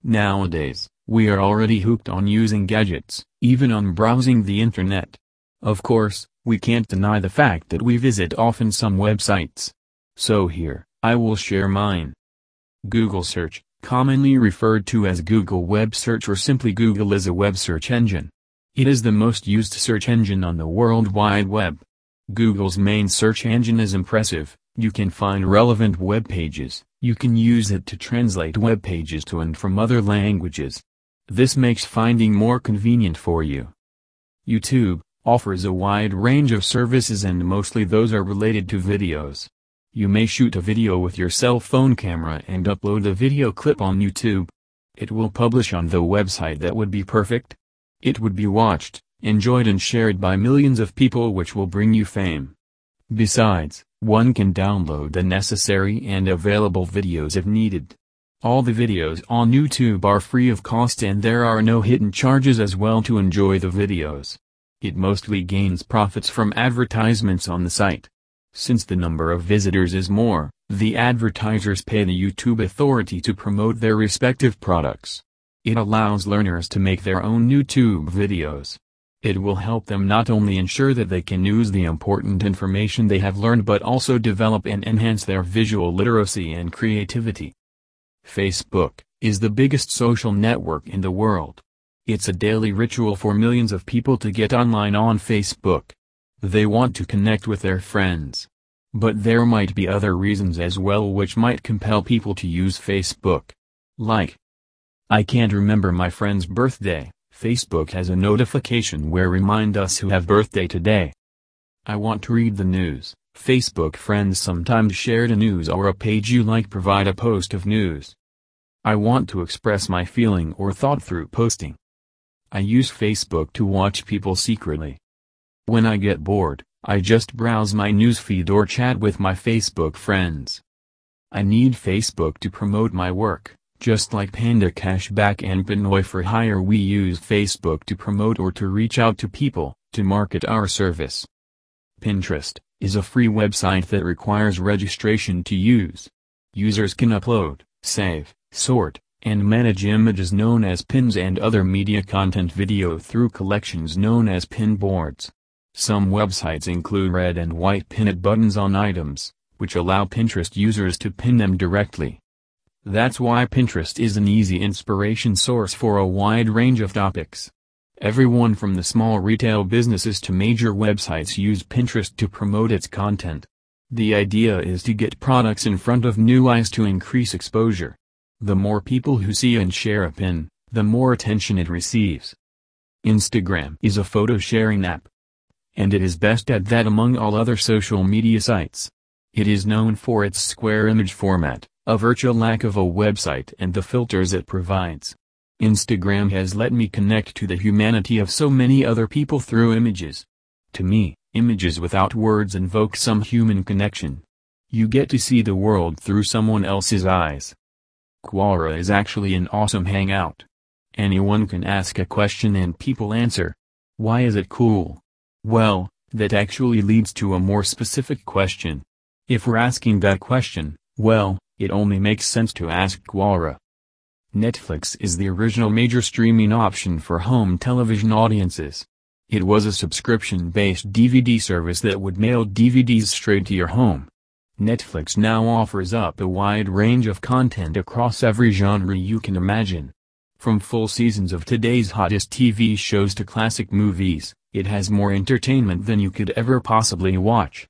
Nowadays, we are already hooked on using gadgets, even on browsing the internet. Of course, we can't deny the fact that we visit often some websites. So here, I will share mine. Google Search, commonly referred to as Google Web Search or simply Google, is a web search engine. It is the most used search engine on the World Wide Web. Google's main search engine is impressive. You can find relevant web pages. You can use it to translate web pages to and from other languages. This makes finding more convenient for you. YouTube offers a wide range of services, and mostly those are related to videos. You may shoot a video with your cell phone camera and upload the video clip on YouTube. It will publish on the website that would be perfect. It would be watched, enjoyed and shared by millions of people, which will bring you fame. Besides, one can download the necessary and available videos if needed. All the videos on YouTube are free of cost, and there are no hidden charges as well to enjoy the videos. It mostly gains profits from advertisements on the site. Since the number of visitors is more, the advertisers pay the YouTube authority to promote their respective products. It allows learners to make their own YouTube videos. It will help them not only ensure that they can use the important information they have learned, but also develop and enhance their visual literacy and creativity. Facebook is the biggest social network in the world. It's a daily ritual for millions of people to get online on Facebook. They want to connect with their friends. But there might be other reasons as well which might compel people to use Facebook. Like, I can't remember my friend's birthday. Facebook has a notification where remind us who have birthday today. I want to read the news. Facebook friends sometimes share the news or a page you like provide a post of news. I want to express my feeling or thought through posting. I use Facebook to watch people secretly. When I get bored, I just browse my newsfeed or chat with my Facebook friends. I need Facebook to promote my work. Just like Panda Cashback and Pinoy for Hire, we use Facebook to promote or to reach out to people, to market our service. Pinterest is a free website that requires registration to use. Users can upload, save, sort, and manage images known as pins and other media content video through collections known as pin boards. Some websites include red and white pin buttons on items, which allow Pinterest users to pin them directly. That's why Pinterest is an easy inspiration source for a wide range of topics. Everyone from the small retail businesses to major websites use Pinterest to promote its content. The idea is to get products in front of new eyes to increase exposure. The more people who see and share a pin, the more attention it receives. Instagram is a photo sharing app. And it is best at that among all other social media sites. It is known for its square image format, a virtual lack of a website, and the filters it provides. Instagram has let me connect to the humanity of so many other people through images. To me, images without words invoke some human connection. You get to see the world through someone else's eyes. Quora is actually an awesome hangout. Anyone can ask a question and people answer. Why is it cool? Well, that actually leads to a more specific question. If we're asking that question, well, it only makes sense to ask Quora. Netflix is the original major streaming option for home television audiences. It was a subscription-based DVD service that would mail DVDs straight to your home. Netflix now offers up a wide range of content across every genre you can imagine. From full seasons of today's hottest TV shows to classic movies, it has more entertainment than you could ever possibly watch.